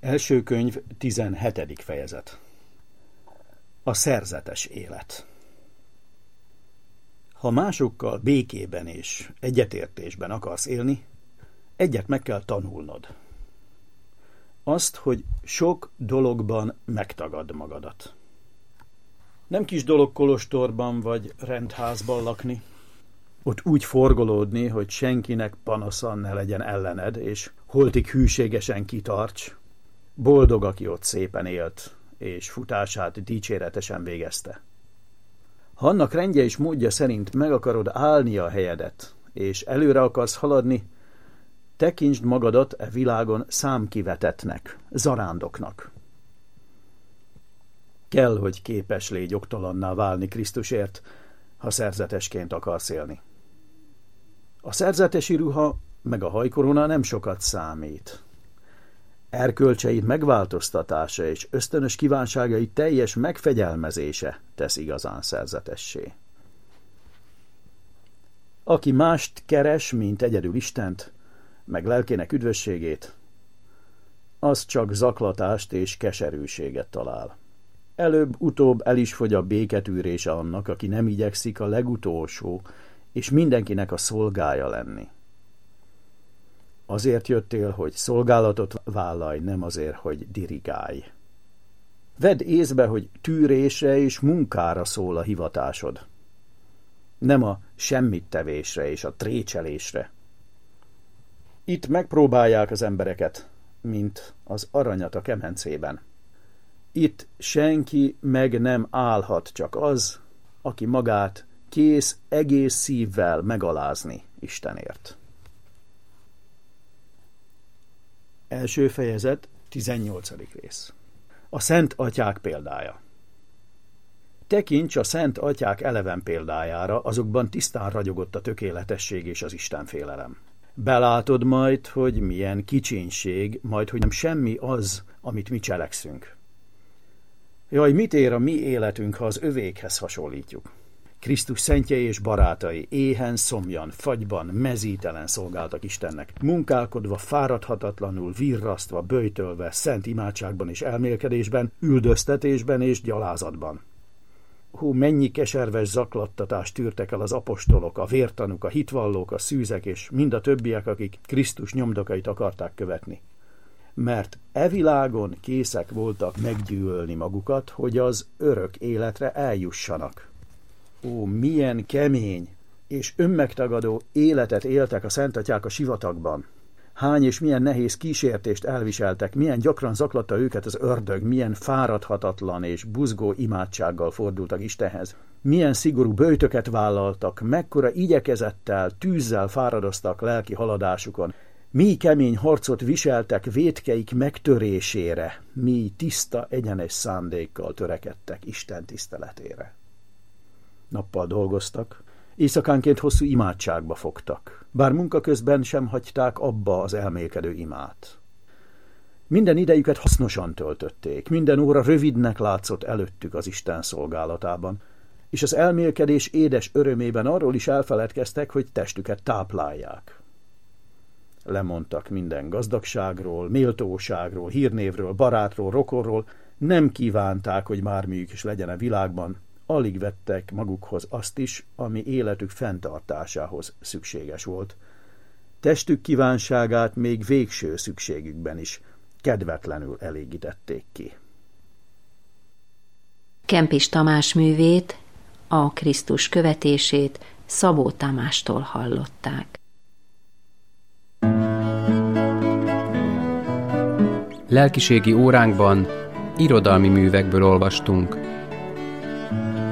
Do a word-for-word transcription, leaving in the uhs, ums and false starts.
Első könyv, tizenhetedik fejezet. A szerzetes élet. Ha másokkal békében és egyetértésben akarsz élni, egyet meg kell tanulnod. Azt, hogy sok dologban megtagad magadat. Nem kis dolog kolostorban vagy rendházban lakni, ott úgy forgolódni, hogy senkinek panasza ne legyen ellened, és holtig hűségesen kitarts. Boldog, aki ott szépen élt, és futását dicséretesen végezte. Ha annak rendje és módja szerint meg akarod állni a helyedet, és előre akarsz haladni, tekintsd magadat e világon számkivetettnek, zarándoknak. Kell, hogy képes légy oktalanná válni Krisztusért, ha szerzetesként akarsz élni. A szerzetesi ruha meg a hajkorona nem sokat számít. Erkölcseid megváltoztatása és ösztönös kívánságai teljes megfegyelmezése tesz igazán szerzetessé. Aki mást keres, mint egyedül Istent, meg lelkének üdvösségét, az csak zaklatást és keserűséget talál. Előbb-utóbb el is fogy a béketűrése annak, aki nem igyekszik a legutolsó és mindenkinek a szolgája lenni. Azért jöttél, hogy szolgálatot vállalj, nem azért, hogy dirigálj. Vedd észbe, hogy tűrésre és munkára szól a hivatásod. Nem a semmittevésre és a trécselésre. Itt megpróbálják az embereket, mint az aranyat a kemencében. Itt senki meg nem állhat, csak az, aki magát kész egész szívvel megalázni Istenért. Első fejezet, tizennyolcadik rész. A Szent Atyák példája. Tekints a Szent Atyák eleven példájára, azokban tisztán ragyogott a tökéletesség és az istenfélelem. Belátod majd, hogy milyen kicsinség, majd hogy nem semmi az, amit mi cselekszünk. Jaj, mit ér a mi életünk, ha az övékhez hasonlítjuk? Krisztus szentjei és barátai éhen, szomjan, fagyban, mezítelen szolgáltak Istennek, munkálkodva, fáradhatatlanul, virrasztva, böjtölve, szent imádságban és elmélkedésben, üldöztetésben és gyalázatban. Hú, mennyi keserves zaklattatást tűrtek el az apostolok, a vértanúk, a hitvallók, a szűzek és mind a többiek, akik Krisztus nyomdokait akarták követni. Mert e világon készek voltak meggyűlölni magukat, hogy az örök életre eljussanak. Ó, milyen kemény és önmegtagadó életet éltek a szentatyák a sivatagban. Hány és milyen nehéz kísértést elviseltek, milyen gyakran zaklatta őket az ördög, milyen fáradhatatlan és buzgó imádsággal fordultak Istenhez. Milyen szigorú böjtöket vállaltak, mekkora igyekezettel, tűzzel fáradoztak lelki haladásukon. Mi kemény harcot viseltek vétkeik megtörésére, mi tiszta, egyenes szándékkal törekedtek Isten tiszteletére. Nappal dolgoztak, éjszakánként hosszú imádságba fogtak, bár munka közben sem hagyták abba az elmélkedő imát. Minden idejüket hasznosan töltötték, minden óra rövidnek látszott előttük az Isten szolgálatában, és az elmélkedés édes örömében arról is elfeledkeztek, hogy testüket táplálják. Lemondtak minden gazdagságról, méltóságról, hírnévről, barátról, rokonról, nem kívánták, hogy bármiük is legyen a világban, alig vettek magukhoz azt is, ami életük fenntartásához szükséges volt. Testük kívánságát még végső szükségükben is kedvetlenül elégítették ki. Kempis Tamás művét, a Krisztus követését Szabó Tamástól hallották. Lelkiségi óránkban irodalmi művekből olvastunk.